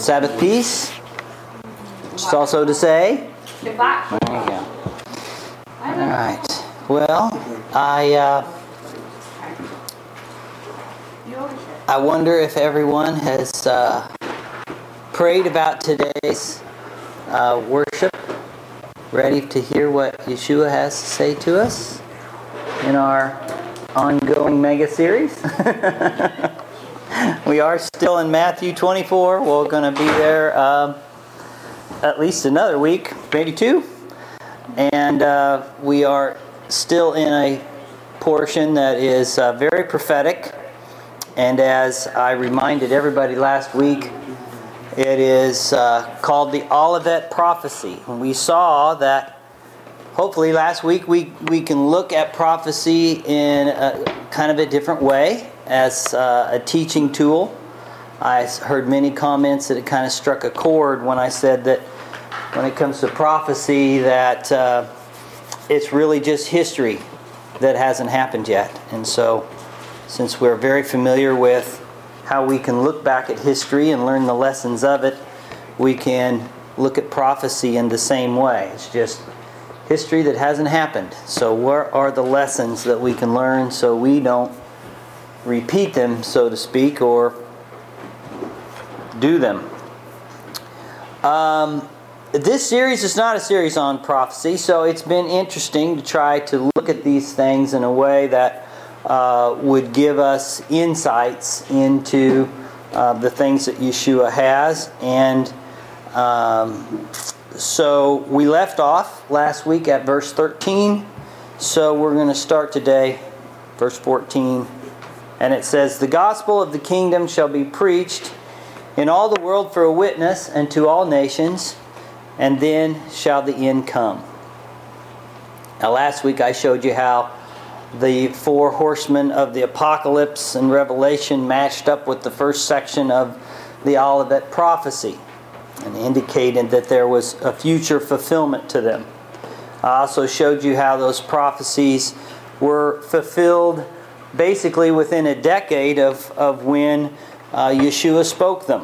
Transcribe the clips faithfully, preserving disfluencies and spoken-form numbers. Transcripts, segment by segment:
Sabbath peace. Just also to say. There you go. All right. Well, I uh, I wonder if everyone has uh, prayed about today's uh, worship, ready to hear what Yeshua has to say to us in our ongoing mega series. We are still in Matthew twenty-four. We're going to be there um, at least another week, maybe two. And uh, we are still in a portion that is uh, very prophetic. And as I reminded everybody last week, it is uh, called the Olivet Prophecy. And we saw that, hopefully last week, we, we can look at prophecy in a, kind of a different way as uh, a teaching tool. I heard many comments that it kind of struck a chord when I said that when it comes to prophecy that uh, it's really just history that hasn't happened yet. And so since we're very familiar with how we can look back at history and learn the lessons of it, we can look at prophecy in the same way. It's just history that hasn't happened. So what are the lessons that we can learn so we don't repeat them, so to speak, or do them? Um, this series is not a series on prophecy, so it's been interesting to try to look at these things in a way that uh, would give us insights into uh, the things that Yeshua has. And um, so we left off last week at verse thirteen, so we're going to start today, verse fourteen. And it says, "The gospel of the kingdom shall be preached in all the world for a witness unto all nations, and then shall the end come." Now last week I showed you how the four horsemen of the apocalypse and Revelation matched up with the first section of the Olivet prophecy and indicated that there was a future fulfillment to them. I also showed you how those prophecies were fulfilled basically within a decade of, of when uh, Yeshua spoke them.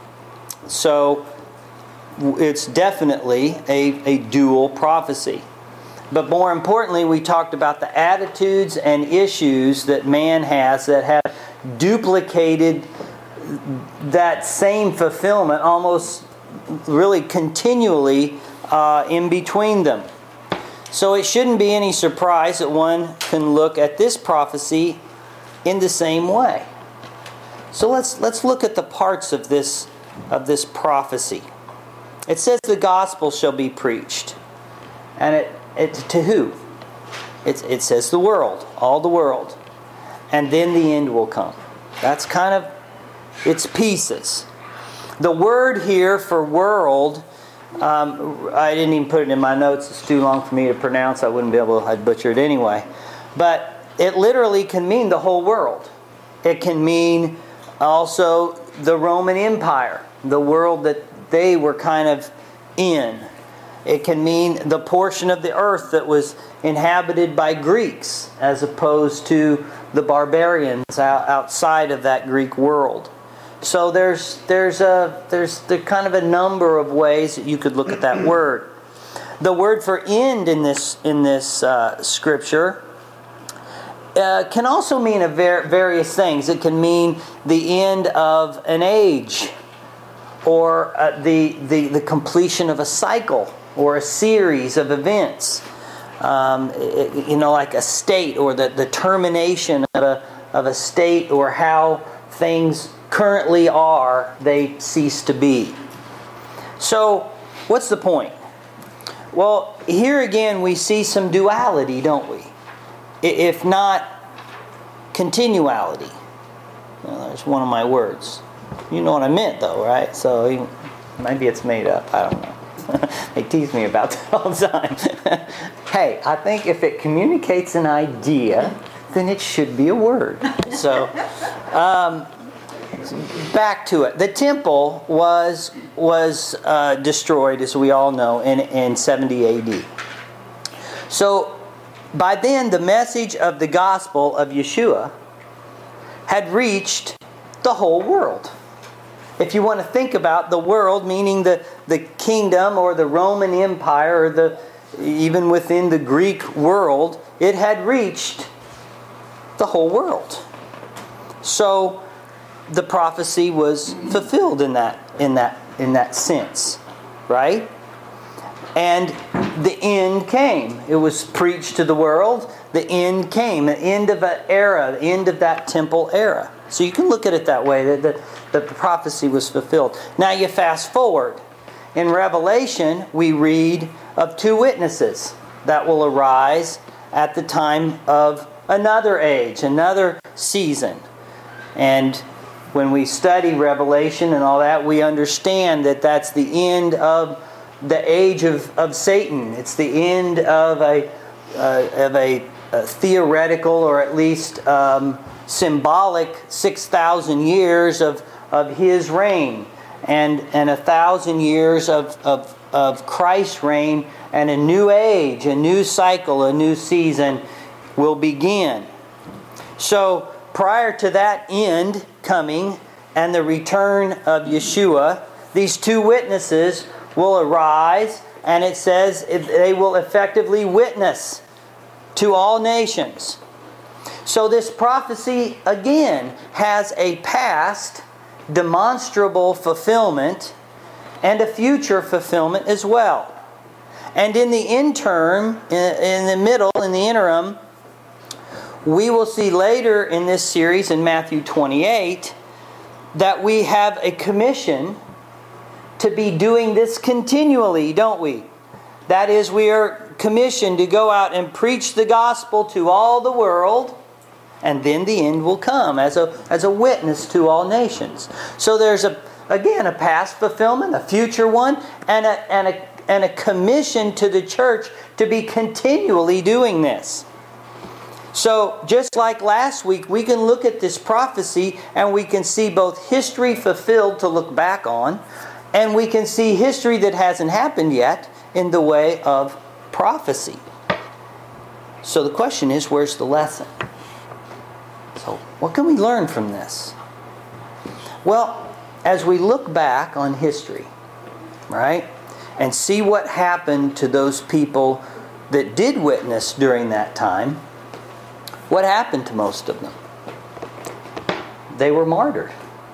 So it's definitely a, a dual prophecy. But more importantly, we talked about the attitudes and issues that man has that have duplicated that same fulfillment almost really continually uh, in between them. So it shouldn't be any surprise that one can look at this prophecy in the same way. So let's let's look at the parts of this of this prophecy. It says the gospel shall be preached, and it, it to who? It it says the world, all the world, and then the end will come. That's kind of its pieces. The word here for world. Um, I didn't even put it in my notes. It's too long for me to pronounce. I wouldn't be able to, I'd butcher it anyway. But it literally can mean the whole world. It can mean also the Roman Empire, the world that they were kind of in. It can mean the portion of the earth that was inhabited by Greeks as opposed to the barbarians outside of that Greek world. So there's there's a there's the kind of a number of ways that you could look at that word. The word for end in this in this uh, scripture uh, can also mean a ver- various things. It can mean the end of an age, or uh, the the the completion of a cycle or a series of events. Um, it, you know, like a state, or the, the termination of a of a state, or how things currently are, they cease to be. So, what's the point? Well, here again we see some duality, don't we? If not continuality. Well, there's one of my words. You know what I meant though, right? So, maybe it's made up. I don't know. They tease me about that all the time. Hey, I think if it communicates an idea, then it should be a word. So, um, back to it. The temple was was uh, destroyed, as we all know, in, in seventy A D. So, by then, the message of the gospel of Yeshua had reached the whole world. if you want to think about the world, meaning the, the kingdom or the Roman Empire, or the even within the Greek world, it had reached the whole world. So the prophecy was fulfilled in that in that in that sense, right? And the end came. It was preached to the world. The end came. The end of an era. The end of that temple era. So you can look at it that way, that the, that the prophecy was fulfilled. Now you fast forward. In Revelation, we read of two witnesses that will arise at the time of another age, another season. And when we study Revelation and all that, we understand that that's the end of the age of, of Satan. It's the end of a uh, of a, a theoretical, or at least um, symbolic, six thousand years of of his reign, and and a thousand years of of of Christ's reign, and a new age, a new cycle, a new season will begin. So prior to that end coming and the return of Yeshua, these two witnesses will arise, and it says they will effectively witness to all nations. So this prophecy again has a past demonstrable fulfillment and a future fulfillment as well. And in the interim, in the middle, in the interim, we will see later in this series in Matthew twenty-eight that we have a commission to be doing this continually, don't we? That is, we are commissioned to go out and preach the gospel to all the world, and then the end will come as a as a witness to all nations. So there's a again a past fulfillment, a future one, and a and a and a commission to the church to be continually doing this. So just like last week, we can look at this prophecy and we can see both history fulfilled to look back on, and we can see history that hasn't happened yet in the way of prophecy. So the question is, where's the lesson? So what can we learn from this? Well, as we look back on history, right, and see what happened to those people that did witness during that time, what happened to most of them? They were martyred.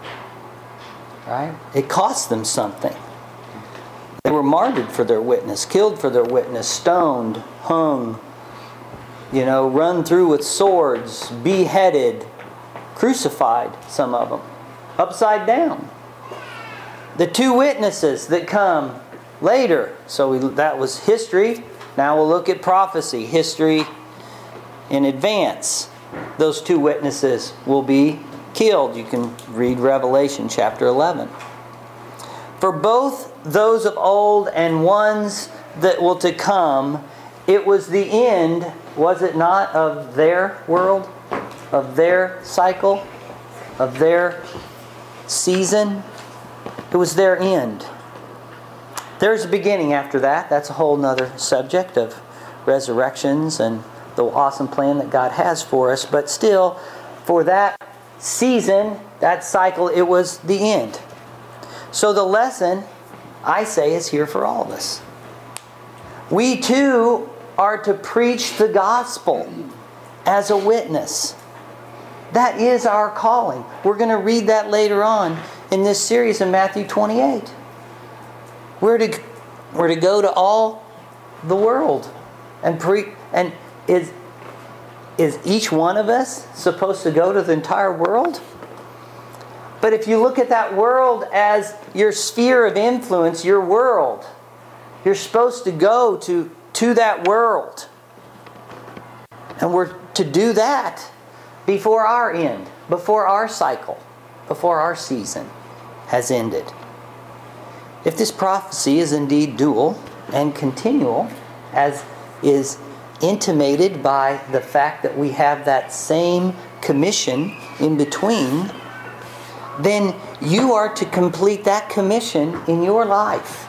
Right? It cost them something. They were martyred for their witness, killed for their witness, stoned, hung, you know, run through with swords, beheaded, crucified, some of them, upside down. The two witnesses that come later, so we, that was history. Now we'll look at prophecy, history in advance. Those two witnesses will be killed. You can read Revelation chapter eleven. For both those of old and ones that will to come, it was the end, was it not, of their world, of their cycle, of their season? It was their end. There's a beginning after that. That's a whole nother subject of resurrections and the awesome plan that God has for us. But still, for that season, that cycle, it was the end. So the lesson, I say, is here for all of us. We too are to preach the gospel as a witness. That is our calling. We're going to read that later on in this series in Matthew twenty-eight. We're to, we're to go to all the world and preach. And is, is each one of us supposed to go to the entire world? But if you look at that world as your sphere of influence, your world, you're supposed to go to, to that world. And we're to do that before our end, before our cycle, before our season has ended. If this prophecy is indeed dual and continual, as is intimated by the fact that we have that same commission in between, then you are to complete that commission in your life.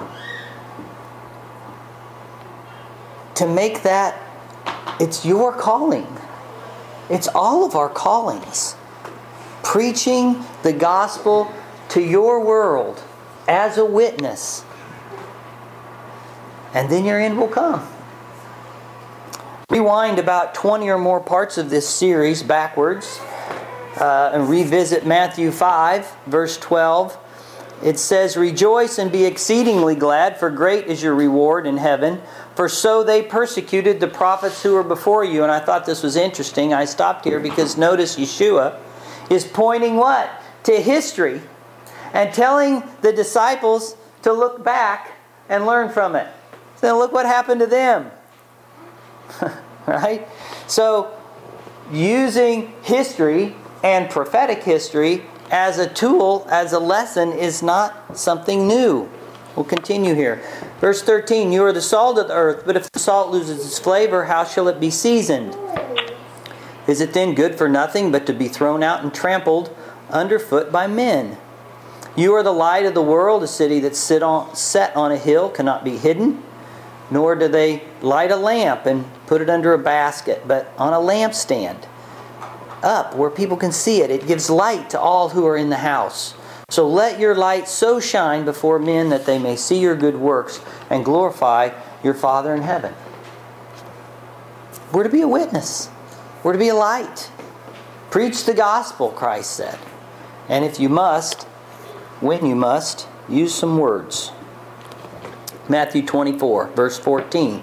To make that, it's your calling. It's all of our callings. Preaching the gospel to your world as a witness. And then your end will come. Rewind about twenty or more parts of this series backwards uh, and revisit Matthew five, verse twelve. It says, "Rejoice and be exceedingly glad, for great is your reward in heaven. For so they persecuted the prophets who were before you." And I thought this was interesting. I stopped here because notice Yeshua is pointing what? To history and telling the disciples to look back and learn from it. So look what happened to them. Right? So using history and prophetic history as a tool, as a lesson, is not something new. We'll continue here. Verse thirteen, "You are the salt of the earth, but if the salt loses its flavor, how shall it be seasoned? Is it then good for nothing but to be thrown out and trampled underfoot by men? You are the light of the world. A city that's sit on, set on a hill cannot be hidden. Nor do they light a lamp and put it under a basket, but on a lampstand, up where people can see it. It gives light to all who are in the house. So let your light so shine before men that they may see your good works and glorify your Father in heaven." We're to be a witness. We're to be a light. Preach the gospel, Christ said. And if you must, when you must, use some words. Matthew twenty-four, verse fourteen.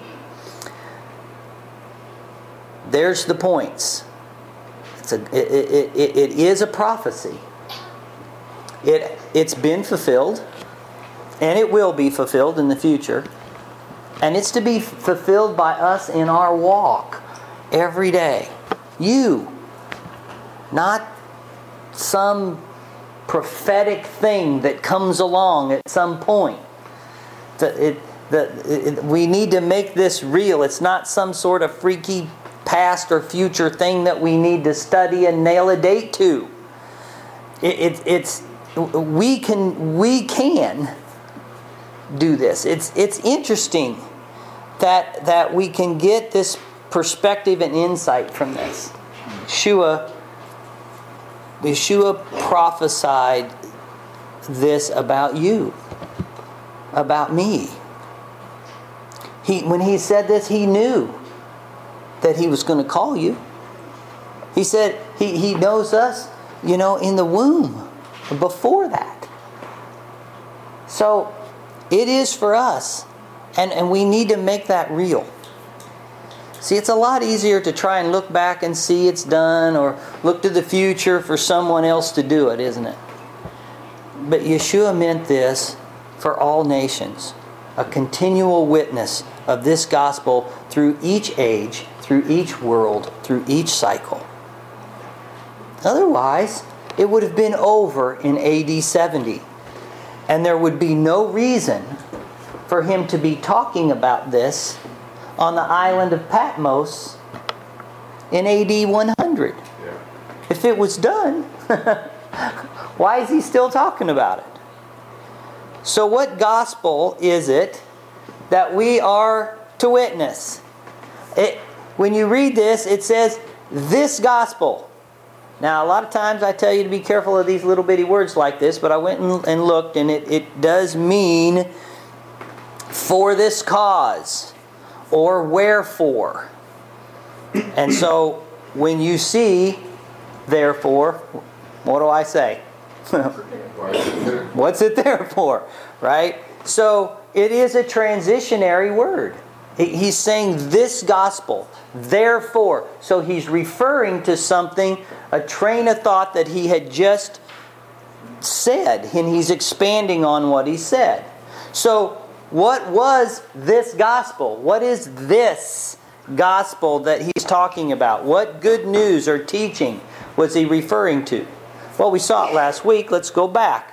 There's the points. It's a, it, it, it, it is a prophecy. It, it's been fulfilled, and it will be fulfilled in the future. And it's to be fulfilled by us in our walk every day. You, not some prophetic thing that comes along at some point. The, it, the, it, we need to make this real. It's not some sort of freaky past or future thing that we need to study and nail a date to. It, it, it's we can we can do this. It's it's interesting that that we can get this perspective and insight from this. Yeshua, Yeshua prophesied this about you, about me. He when he said this, he knew that he was going to call you. He said he, he knows us, you know, in the womb, before that. So it is for us, and, and we need to make that real. See, it's a lot easier to try and look back and see it's done, or look to the future for someone else to do it, isn't it? But Yeshua meant this for all nations, a continual witness of this gospel through each age, through each world, through each cycle. Otherwise, it would have been over in A D seventy. And there would be no reason for him to be talking about this on the island of Patmos in A D one hundred. Yeah. If it was done, why is he still talking about it? So what gospel is it that we are to witness? It, when you read this, it says, this gospel. Now, a lot of times I tell you to be careful of these little bitty words like this, but I went and, and looked, and it, it does mean for this cause or wherefore. And so when you see therefore, what do I say? What's it there for? Right? So it is a transitionary word. He's saying this gospel, therefore. So he's referring to something, a train of thought that he had just said, and he's expanding on what he said. So what was this gospel? What is this gospel that he's talking about? What good news or teaching was he referring to? Well, we saw it last week. Let's go back.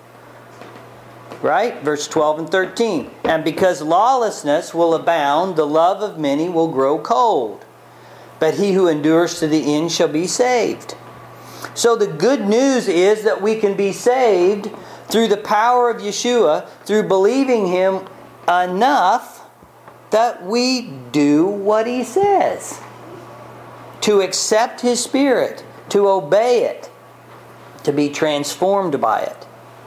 Right? Verse twelve and thirteen. And because lawlessness will abound, the love of many will grow cold. But he who endures to the end shall be saved. So the good news is that we can be saved through the power of Yeshua, through believing Him enough that we do what He says. To accept His Spirit, to obey it, to be transformed by it.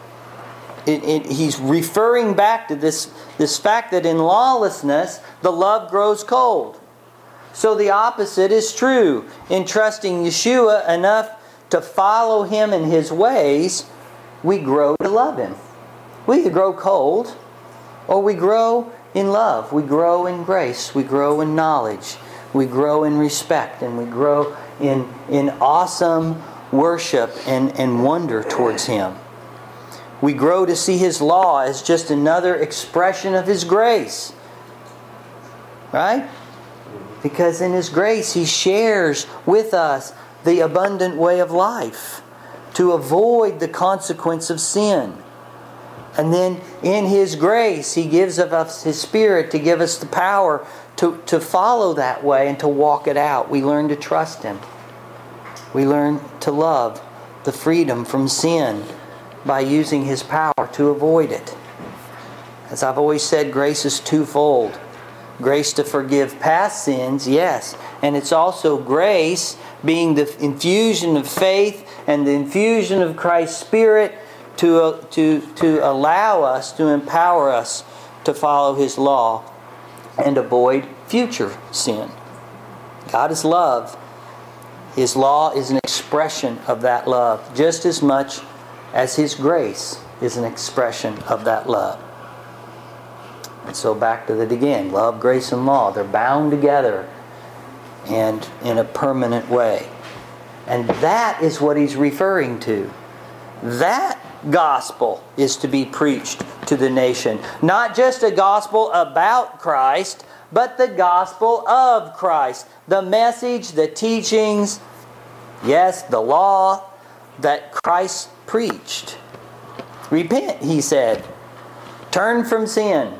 it, it, he's referring back to this, this fact that in lawlessness, the love grows cold. So the opposite is true. In trusting Yeshua enough to follow Him in His ways, we grow to love Him. We either grow cold or we grow in love. We grow in grace. We grow in knowledge. We grow in respect. And we grow in, in awesome worship and, and wonder towards Him. We grow to see His law as just another expression of His grace. Right? Because in His grace He shares with us the abundant way of life to avoid the consequence of sin. And then in His grace He gives of us His Spirit to give us the power to, to follow that way and to walk it out. We learn to trust Him. We learn to love the freedom from sin by using His power to avoid it. As I've always said, grace is twofold. Grace to forgive past sins, yes. And it's also grace being the infusion of faith and the infusion of Christ's Spirit to, uh, to, to allow us, to empower us to follow His law and avoid future sin. God is love. His law is an expression of that love, just as much as His grace is an expression of that love. And so back to it again. Love, grace, and law. They're bound together and in a permanent way. And that is what he's referring to. That gospel is to be preached to the nation. Not just a gospel about Christ, but the gospel of Christ. The message, the teachings, yes, the law that Christ preached. Repent, he said. Turn from sin.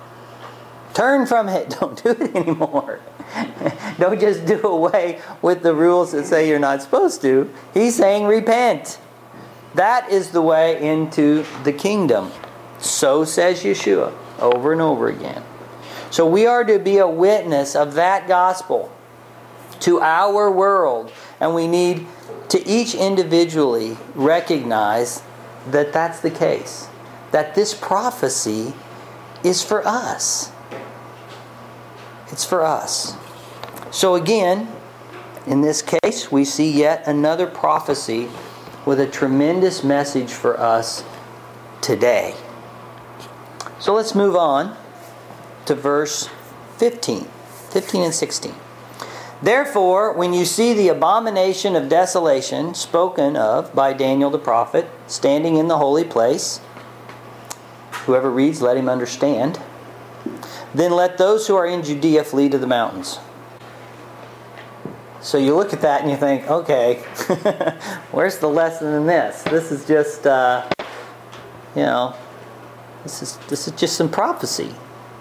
Turn from it. Don't do it anymore. Don't just do away with the rules that say you're not supposed to. He's saying repent. That is the way into the kingdom. So says Yeshua over and over again. So we are to be a witness of that gospel to our world. And we need to each individually recognize that that's the case. That this prophecy is for us. It's for us. So again, in this case, we see yet another prophecy with a tremendous message for us today. So let's move on to verse fifteen. fifteen and sixteen. Therefore, when you see the abomination of desolation spoken of by Daniel the prophet, standing in the holy place, whoever reads, let him understand. Then let those who are in Judea flee to the mountains. So you look at that and you think, okay, where's the lesson in this? This is just, uh, you know, this is this is just some prophecy.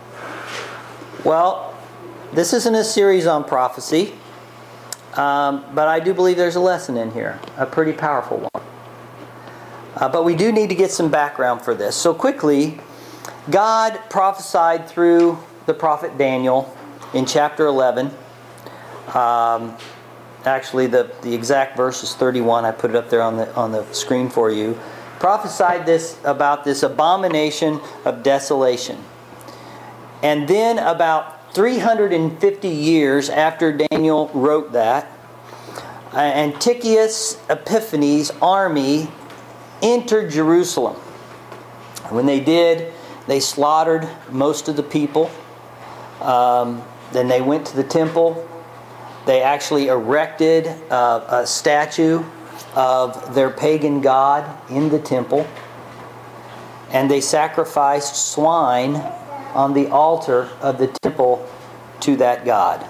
Well, this isn't a series on prophecy, um, but I do believe there's a lesson in here, a pretty powerful one. Uh, but we do need to get some background for this. So quickly, God prophesied through the prophet Daniel in chapter eleven. Um, actually, the, the exact verse is thirty-one. I put it up there on the on the screen for you. Prophesied this about this abomination of desolation. And then about three hundred fifty years after Daniel wrote that, uh, Antiochus Epiphanes' army entered Jerusalem. When they did, they slaughtered most of the people. Um, then they went to the temple. They actually erected uh, a statue of their pagan god in the temple. And they sacrificed swine on the altar of the temple to that god.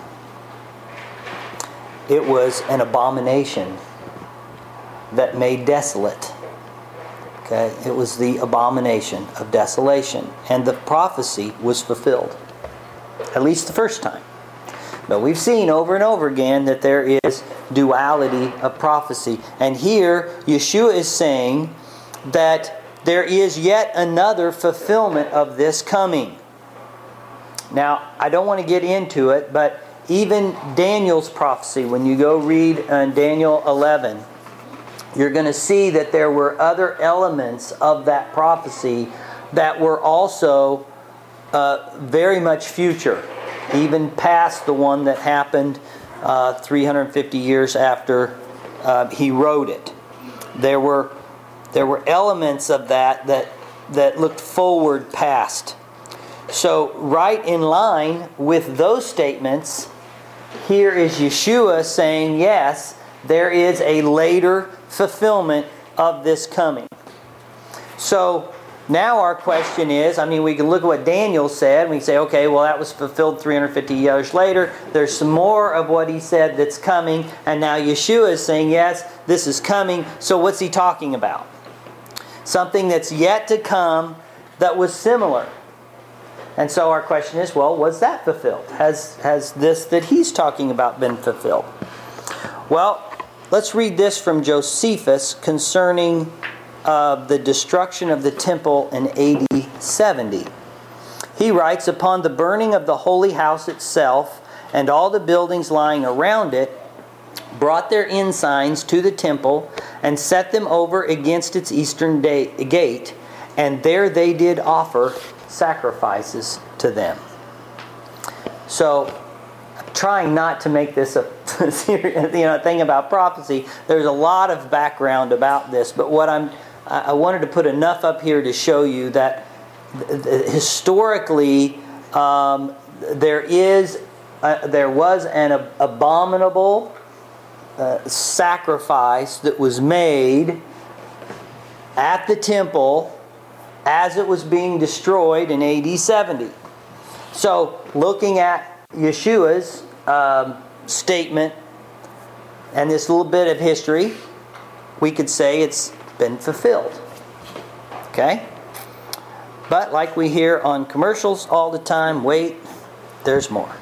It was an abomination that made desolate. Okay, it was the abomination of desolation. And the prophecy was fulfilled. At least the first time. But we've seen over and over again that there is duality of prophecy. And here, Yeshua is saying that there is yet another fulfillment of this coming. Now, I don't want to get into it, but even Daniel's prophecy, when you go read uh, Daniel eleven, you're going to see that there were other elements of that prophecy that were also uh, very much future, even past the one that happened uh, three hundred fifty years after uh, he wrote it. There were there were elements of that that that looked forward past. So right in line with those statements, here is Yeshua saying, yes, there is a later fulfillment of this coming. So now our question is, I mean, we can look at what Daniel said, and we can say, okay, well, that was fulfilled three hundred fifty years later. There's some more of what he said that's coming, and now Yeshua is saying, yes, this is coming. So what's he talking about? Something that's yet to come that was similar. And so our question is, well, was that fulfilled? Has, has this that he's talking about been fulfilled? Well, let's read this from Josephus concerning uh, the destruction of the temple in A D seventy. He writes, upon the burning of the holy house itself and all the buildings lying around it, brought their ensigns to the temple and set them over against its eastern day, gate, and there they did offer sacrifices to them. So, trying not to make this a serious, you know, thing about prophecy. There's a lot of background about this, but what I'm, I wanted to put enough up here to show you that historically um, there is, uh, there was an ab- abominable uh, sacrifice that was made at the temple as it was being destroyed in A D seventy. So, looking at Yeshua's um, statement and this little bit of history, we could say it's been fulfilled. Okay? But like we hear on commercials all the time, wait, there's more.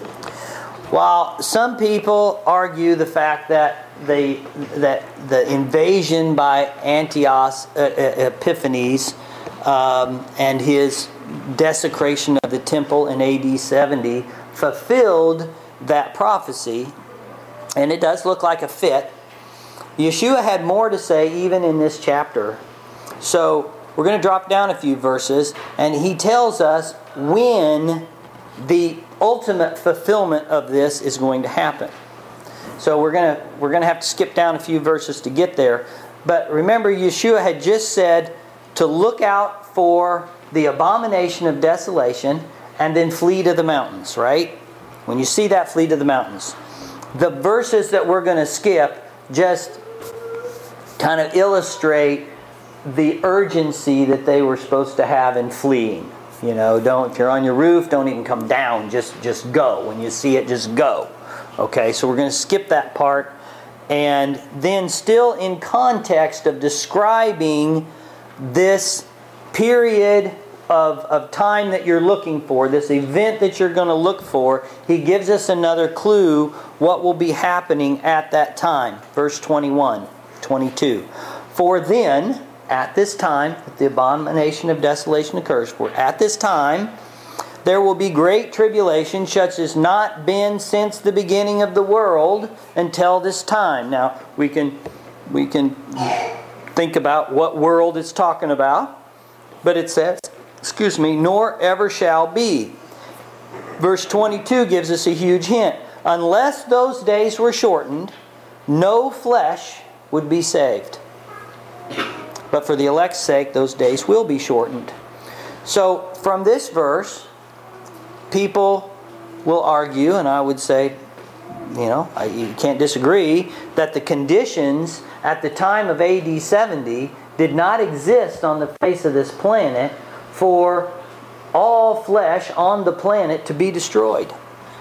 While some people argue the fact that the that the invasion by Antiochus uh, Epiphanes um, and his desecration of the temple in A D seventy fulfilled that prophecy, and it does look like a fit, Yeshua had more to say even in this chapter. So we're going to drop down a few verses, and he tells us when the ultimate fulfillment of this is going to happen. So we're going to we're going to have to skip down a few verses to get there. But remember, Yeshua had just said to look out for the abomination of desolation and then flee to the mountains, right? When you see that, flee to the mountains. The verses that we're going to skip just kind of illustrate the urgency that they were supposed to have in fleeing. You know, don't if you're on your roof, don't even come down. Just just go. When you see it, just go. Okay, so we're going to skip that part. And then still in context of describing this period of, of time that you're looking for, this event that you're going to look for, he gives us another clue what will be happening at that time. Verse twenty-one, twenty-two. For then, at this time, the abomination of desolation occurs, for at this time there will be great tribulation, such as not been since the beginning of the world until this time. Now, we can we can think about what world it's talking about, but it says, excuse me, nor ever shall be. Verse twenty-two gives us a huge hint. Unless those days were shortened, no flesh would be saved. But for the elect's sake, those days will be shortened. So, from this verse, people will argue, and I would say, you know, I, you can't disagree, that the conditions at the time of A D seventy did not exist on the face of this planet for all flesh on the planet to be destroyed.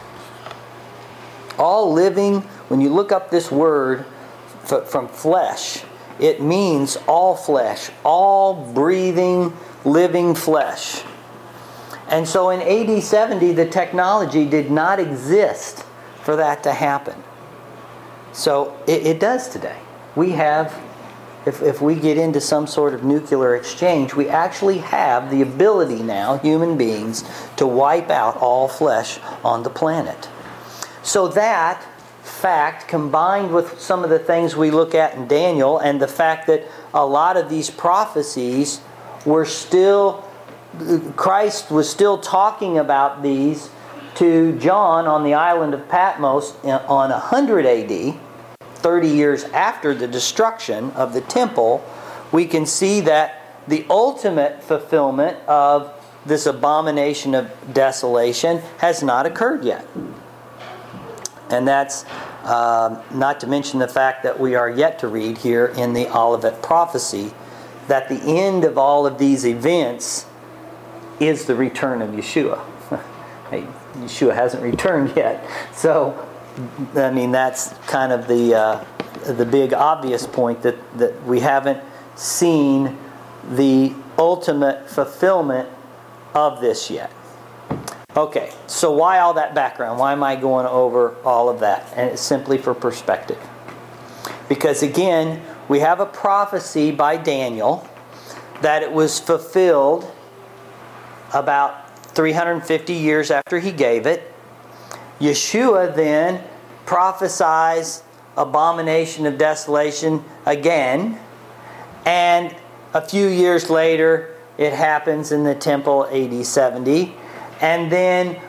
All living, when you look up this word from flesh, it means all flesh, all breathing, living flesh. And so in A D seventy, the technology did not exist for that to happen. So it, it does today. We have, if, if we get into some sort of nuclear exchange, we actually have the ability now, human beings, to wipe out all flesh on the planet. So that fact, combined with some of the things we look at in Daniel, and the fact that a lot of these prophecies were still, Christ was still talking about these to John on the island of Patmos on one hundred A D, thirty years after the destruction of the temple, we can see that the ultimate fulfillment of this abomination of desolation has not occurred yet. And that's uh, not to mention the fact that we are yet to read here in the Olivet prophecy that the end of all of these events is the return of Yeshua. Hey, Yeshua hasn't returned yet. So, I mean, that's kind of the uh, the big obvious point, that, that we haven't seen the ultimate fulfillment of this yet. Okay, so why all that background? Why am I going over all of that? And it's simply for perspective. Because again, we have a prophecy by Daniel that it was fulfilled about three hundred fifty years after he gave it. Yeshua then prophesies abomination of desolation again, and a few years later it happens in the temple A D seventy. And then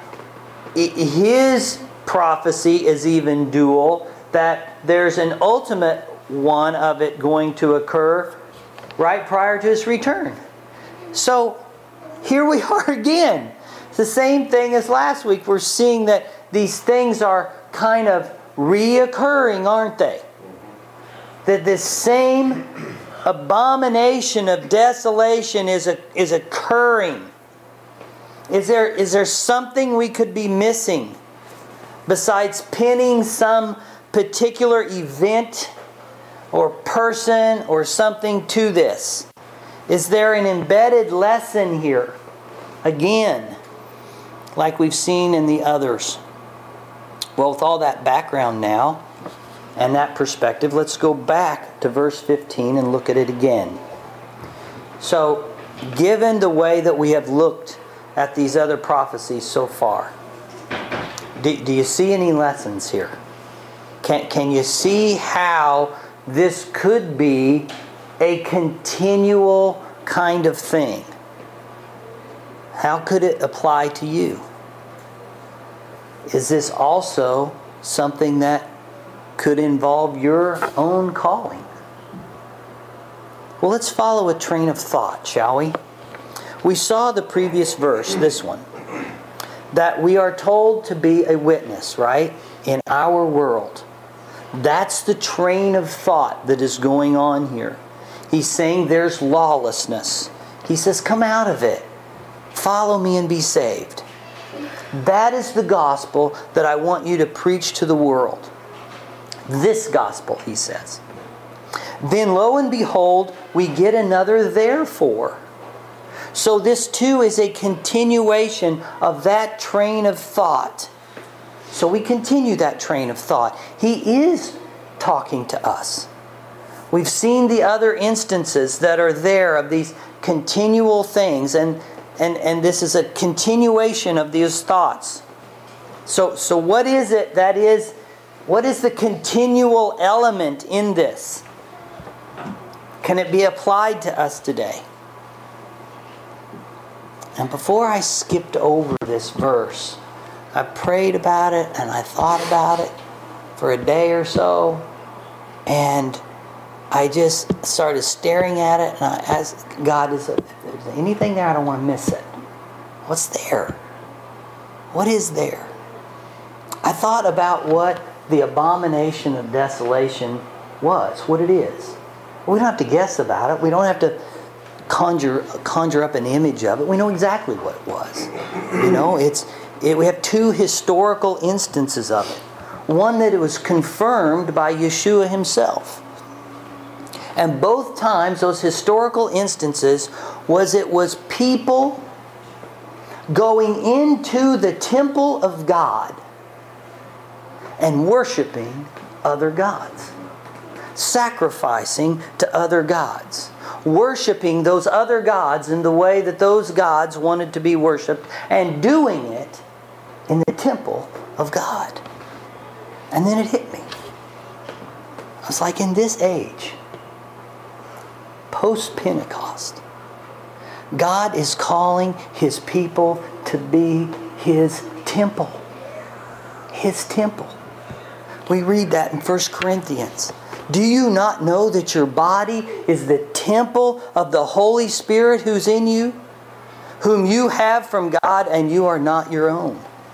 his prophecy is even dual, that there's an ultimate one of it going to occur right prior to his return. So here we are again. It's the same thing as last week. We're seeing that these things are kind of reoccurring, aren't they? That this same abomination of desolation is a, is occurring. Is there is there something we could be missing besides pinning some particular event or person or something to this? Is there an embedded lesson here? Again, like we've seen in the others. Well, with all that background now and that perspective, let's go back to verse fifteen and look at it again. So, given the way that we have looked at these other prophecies so far, do, do you see any lessons here? Can, can you see how this could be a continual kind of thing? How could it apply to you? Is this also something that could involve your own calling? Well, let's follow a train of thought, shall we? We saw the previous verse, this one, that we are told to be a witness, right? In our world. That's the train of thought that is going on here. He's saying there's lawlessness. He says, come out of it. Follow me and be saved. That is the gospel that I want you to preach to the world. This gospel, he says. Then lo and behold, we get another therefore. So this too is a continuation of that train of thought. So we continue that train of thought. He is talking to us. We've seen the other instances that are there of these continual things, and and, and this is a continuation of these thoughts. So so what is it that is, what is the continual element in this? Can it be applied to us today? And before I skipped over this verse, I prayed about it and I thought about it for a day or so, and I just started staring at it, and I asked God, is there anything there? I don't want to miss it. What's there? What is there? I thought about what the abomination of desolation was, what it is. We don't have to guess about it. We don't have to conjure conjure up an image of it. We know exactly what it was. You know, it's it, we have two historical instances of it. One that it was confirmed by Yeshua himself. And both times, those historical instances, was it was people going into the temple of God and worshiping other gods. Sacrificing to other gods. Worshipping those other gods in the way that those gods wanted to be worshipped, and doing it in the temple of God. And then it hit me. It's like in this age, post-Pentecost, God is calling His people to be His temple. His temple. We read that in First Corinthians. Do you not know that your body is the temple of the Holy Spirit who's in you, whom you have from God, and you are not your own?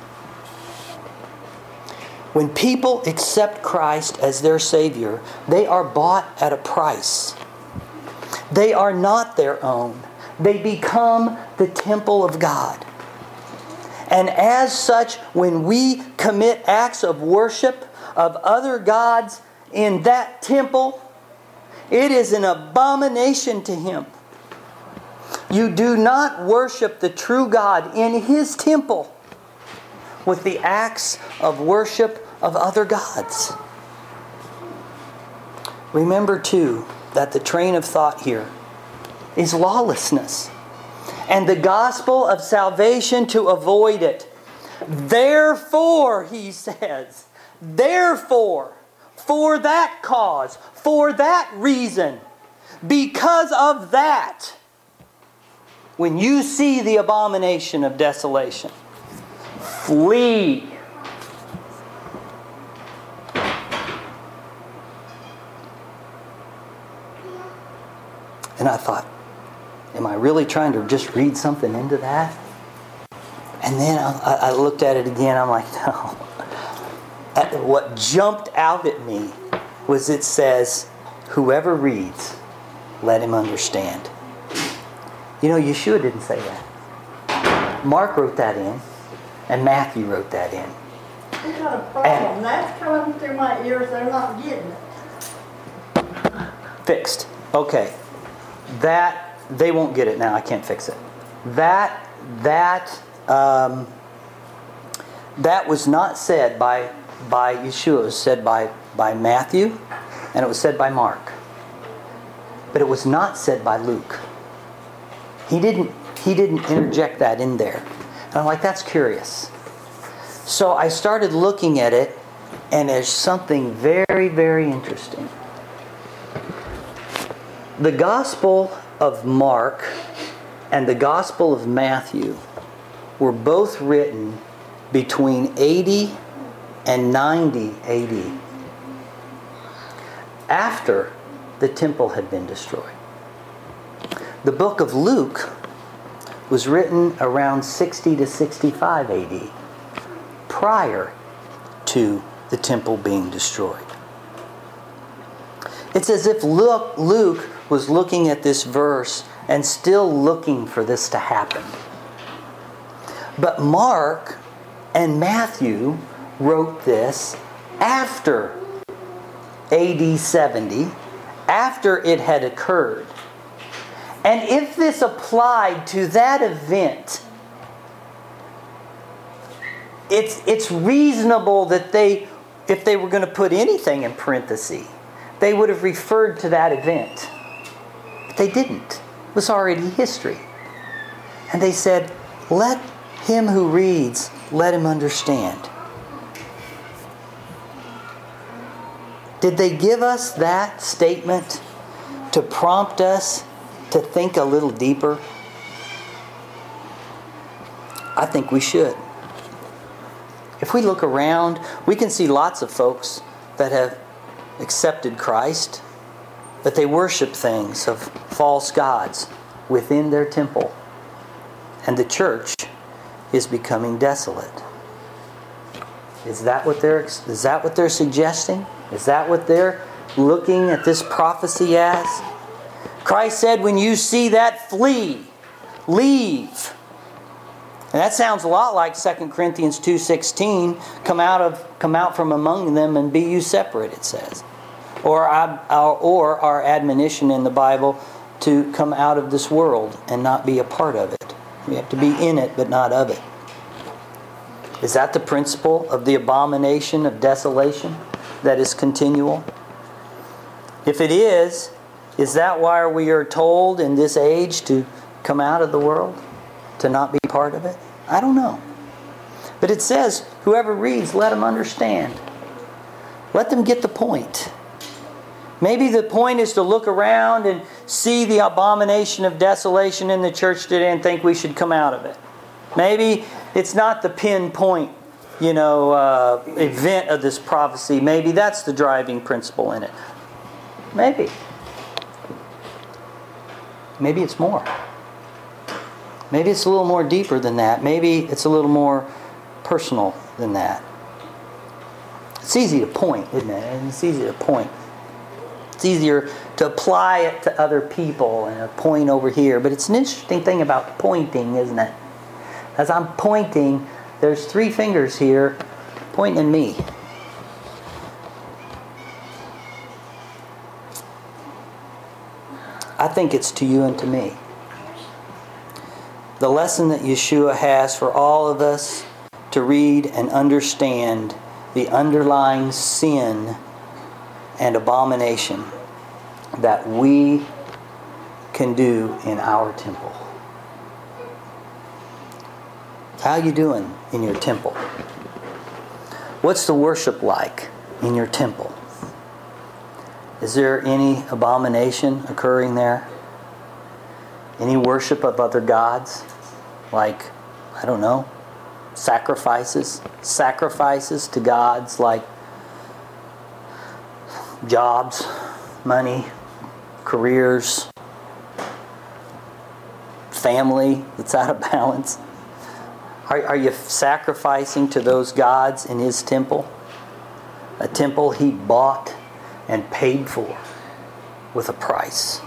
When people accept Christ as their Savior, they are bought at a price. They are not their own. They become the temple of God. And as such, when we commit acts of worship of other gods in that temple, it is an abomination to Him. You do not worship the true God in His temple with the acts of worship of other gods. Remember too that the train of thought here is lawlessness, and the gospel of salvation to avoid it. Therefore, he says, therefore, for that cause, for that reason, because of that, when you see the abomination of desolation, flee. And I thought, am I really trying to just read something into that? And then I, I looked at it again. I'm like, no. What jumped out at me was it says, whoever reads, let him understand. You know, Yeshua didn't say that. Mark wrote that in, and Matthew wrote that in. I've got a problem. And that's coming through my ears. They're not getting it. Fixed. Okay. That, they won't get it now. I can't fix it. That, that, um, that was not said by, by Yeshua. It was said by, by Matthew, and it was said by Mark. But it was not said by Luke. He didn't, he didn't interject that in there. And I'm like, that's curious. So I started looking at it, and there's something very, very interesting. The Gospel of Mark and the Gospel of Matthew were both written between eighty and ninety A D, after the temple had been destroyed. The book of Luke was written around sixty to sixty-five A D, prior to the temple being destroyed. It's as if Luke was looking at this verse and still looking for this to happen. But Mark and Matthew wrote this after A D seventy, after it had occurred. And if this applied to that event, it's, it's reasonable that they, if they were going to put anything in parentheses, they would have referred to that event. But they didn't. It was already history. And they said, let him who reads, let him understand. Did they give us that statement to prompt us to think a little deeper? I think we should. If we look around, we can see lots of folks that have accepted Christ, but they worship things of false gods within their temple. And the church is becoming desolate. Is that what they're, is that what they're suggesting? Is that what they're looking at this prophecy as? Christ said, when you see that, flee. Leave. And that sounds a lot like Second Corinthians two sixteen. Come out of, come out from among them and be you separate, it says. Or our, or our admonition in the Bible to come out of this world and not be a part of it. We have to be in it, but not of it. Is that the principle of the abomination of desolation that is continual? If it is, is that why we are told in this age to come out of the world? To not be part of it? I don't know. But it says, whoever reads, let them understand. Let them get the point. Maybe the point is to look around and see the abomination of desolation in the church today and think we should come out of it. Maybe it's not the pinpoint, you know, uh, event of this prophecy. Maybe that's the driving principle in it. Maybe. Maybe it's more. Maybe it's a little more deeper than that. Maybe it's a little more personal than that. It's easy to point, isn't it? And it's easy to point. It's easier to apply it to other people and a point over here. But it's an interesting thing about pointing, isn't it? As I'm pointing, there's three fingers here pointing at me. I think it's to you and to me. The lesson that Yeshua has for all of us to read and understand the underlying sin and abomination that we can do in our temple. How you doing in your temple? What's the worship like in your temple? Is there any abomination occurring there? Any worship of other gods? Like, I don't know, sacrifices? Sacrifices to gods like jobs, money, careers, family that's out of balance? Are, are you sacrificing to those gods in His temple? A temple He bought and paid for with a price.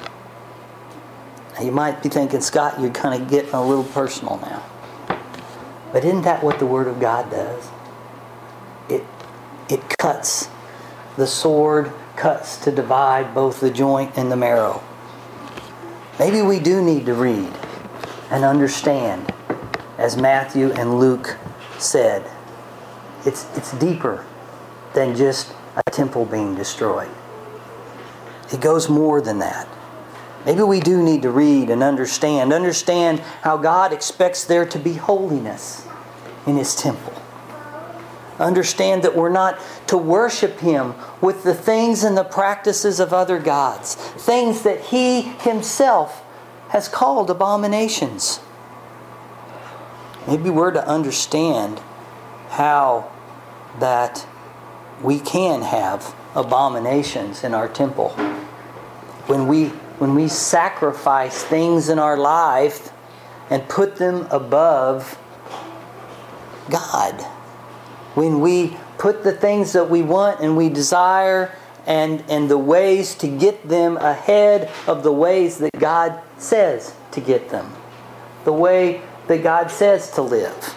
You might be thinking, Scott, you're kind of getting a little personal now. But isn't that what the Word of God does? It, it cuts. The sword cuts to divide both the joint and the marrow. Maybe we do need to read and understand, as Matthew and Luke said. It's, it's deeper than just a temple being destroyed. It goes more than that. Maybe we do need to read and understand. Understand how God expects there to be holiness in His temple. Understand that we're not to worship Him with the things and the practices of other gods. Things that He Himself has called abominations. Maybe we're to understand how that we can have abominations in our temple. When we When we sacrifice things in our life and put them above God. When we put the things that we want and we desire and, and the ways to get them ahead of the ways that God says to get them. The way that God says to live.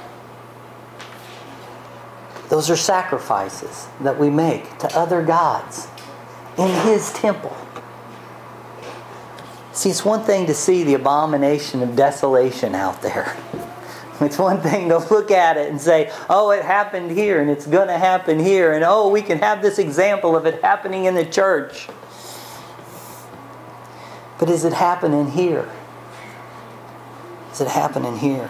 Those are sacrifices that we make to other gods in His temple. See, it's one thing to see the abomination of desolation out there. It's one thing to look at it and say, oh, it happened here and it's going to happen here. And oh, we can have this example of it happening in the church. But is it happening here? Is it happening here?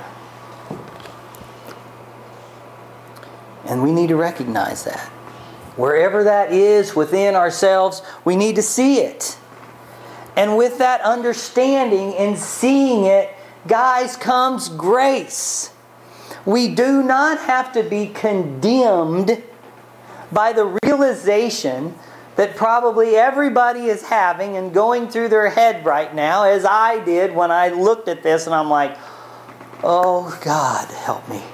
And we need to recognize that. Wherever that is within ourselves, we need to see it. And with that understanding and seeing it, guys, comes grace. We do not have to be condemned by the realization that probably everybody is having and going through their head right now, as I did when I looked at this and I'm like, oh God, help me.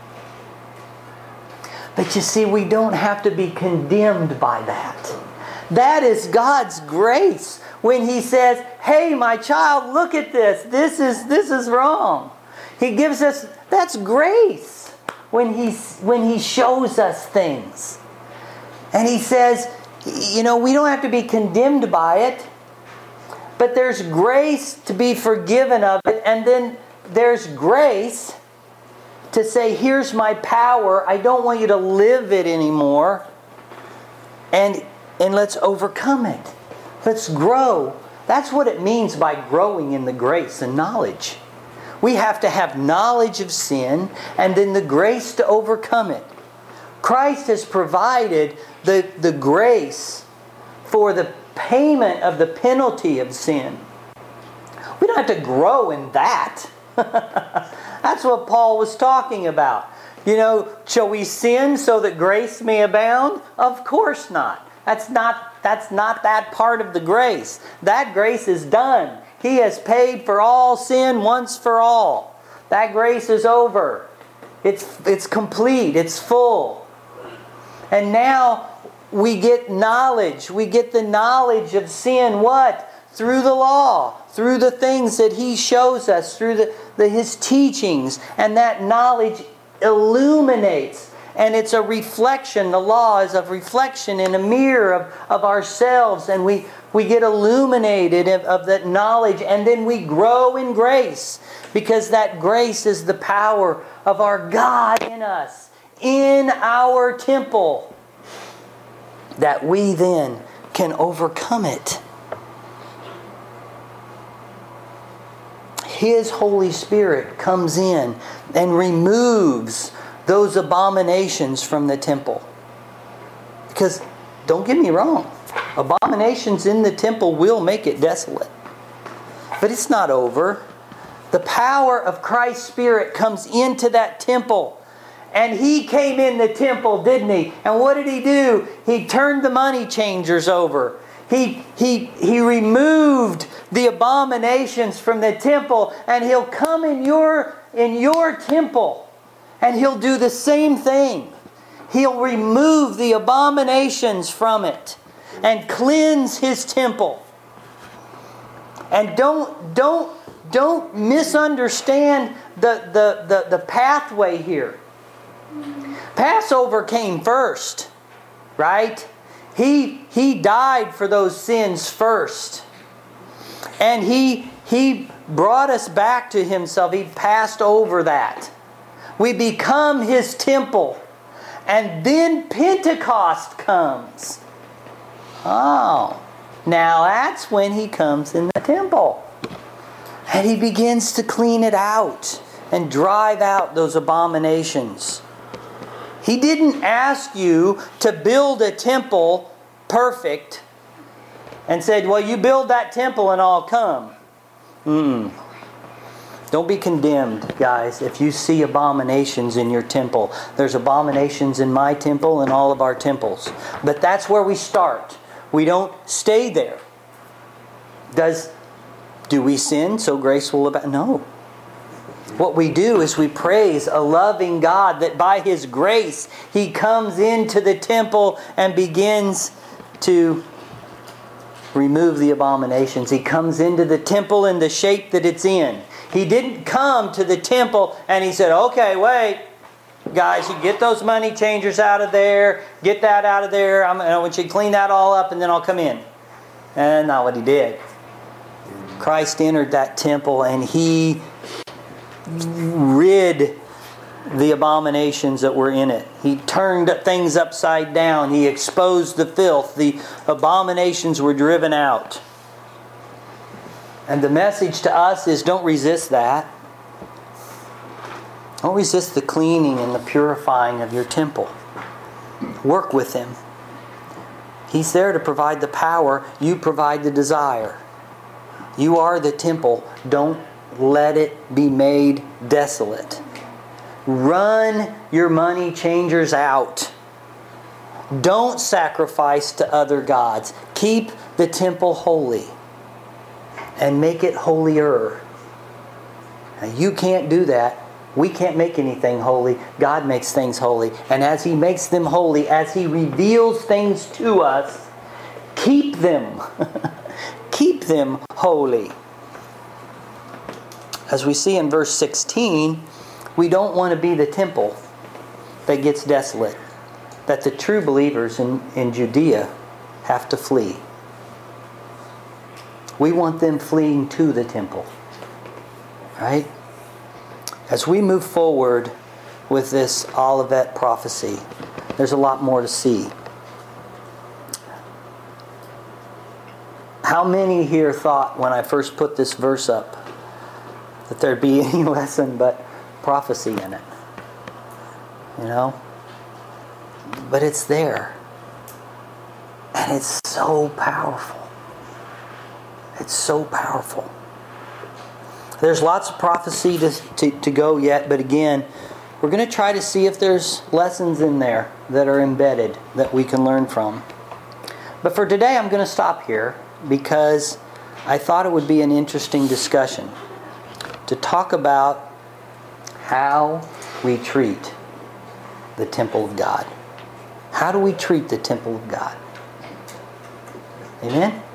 But you see, we don't have to be condemned by that. That is God's grace. When He says, hey, my child, look at this. This is this is wrong. He gives us, that's grace. When He, when He shows us things. And He says, you know, we don't have to be condemned by it. But there's grace to be forgiven of it. And then there's grace to say, here's my power. I don't want you to live it anymore. And, and let's overcome it. Let's grow. That's what it means by growing in the grace and knowledge. We have to have knowledge of sin and then the grace to overcome it. Christ has provided the, the grace for the payment of the penalty of sin. We don't have to grow in that. That's what Paul was talking about. You know, shall we sin so that grace may abound? Of course not. That's not, that's not that part of the grace. That grace is done. He has paid for all sin once for all. That grace is over. It's, it's complete. It's full. And now we get knowledge. We get the knowledge of sin. What? Through the law. Through the things that He shows us. Through the, the His teachings. And that knowledge illuminates. And it's a reflection. The law is a reflection in a mirror of, of ourselves. And we, we get illuminated of, of that knowledge. And then we grow in grace. Because that grace is the power of our God in us. In our temple. That we then can overcome it. His Holy Spirit comes in and removes those abominations from the temple. Because, don't get me wrong, abominations in the temple will make it desolate. But it's not over. The power of Christ's Spirit comes into that temple. And He came in the temple, didn't He? And what did He do? He turned the money changers over. He, he, he removed the abominations from the temple. And He'll come in your, in your temple. And He'll do the same thing. He'll remove the abominations from it. And cleanse His temple. And don't, don't, don't misunderstand the, the, the, the pathway here. Passover came first, right? He, he died for those sins first. And he, he brought us back to Himself. He passed over that. We become His temple. And then Pentecost comes. Oh, now that's when He comes in the temple. And He begins to clean it out and drive out those abominations. He didn't ask you to build a temple perfect and said, well, you build that temple and I'll come. Mm-mm. Don't be condemned, guys, if you see abominations in your temple. There's abominations in my temple and all of our temples. But that's where we start. We don't stay there. Does, do we sin so grace will abound? No. What we do is we praise a loving God that by His grace He comes into the temple and begins to remove the abominations. He comes into the temple in the shape that it's in. He didn't come to the temple and He said, okay, wait, guys, you get those money changers out of there, get that out of there, I'm, I want you to clean that all up and then I'll come in. And not what He did. Christ entered that temple and He rid the abominations that were in it. He turned things upside down. He exposed the filth. The abominations were driven out. And the message to us is don't resist that. Don't resist the cleaning and the purifying of your temple. Work with Him. He's there to provide the power. You provide the desire. You are the temple. Don't let it be made desolate. Run your money changers out. Don't sacrifice to other gods. Keep the temple holy. And make it holier. Now, you can't do that. We can't make anything holy. God makes things holy. And as He makes them holy, as He reveals things to us, keep them. Keep them holy. As we see in verse sixteen, we don't want to be the temple that gets desolate. That the true believers in, in Judea have to flee. We want them fleeing to the temple. Right? As we move forward with this Olivet prophecy, there's a lot more to see. How many here thought when I first put this verse up that there'd be any lesson but prophecy in it? You know? But it's there. And it's so powerful. It's so powerful. There's lots of prophecy to, to, to go yet, but again, we're going to try to see if there's lessons in there that are embedded that we can learn from. But for today, I'm going to stop here because I thought it would be an interesting discussion to talk about how we treat the temple of God. How do we treat the temple of God? Amen?